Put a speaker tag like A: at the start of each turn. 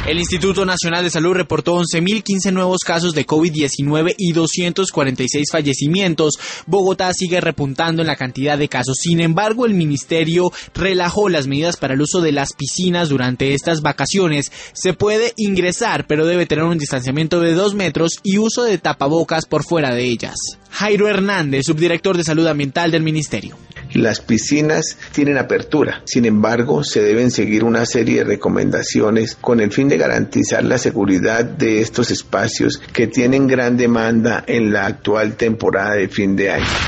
A: El Instituto Nacional de Salud reportó 11.015 nuevos casos de COVID-19 y 246 fallecimientos. Bogotá sigue repuntando en la cantidad de casos. Sin embargo, el ministerio relajó las medidas para el uso de las piscinas durante estas vacaciones. Se puede ingresar, pero debe tener un distanciamiento de 2 metros y uso de tapabocas por fuera de ellas. Jairo Hernández, subdirector de Salud Ambiental del Ministerio.
B: Las piscinas tienen apertura, sin embargo, se deben seguir una serie de recomendaciones con el fin de garantizar la seguridad de estos espacios que tienen gran demanda en la actual temporada de fin de año.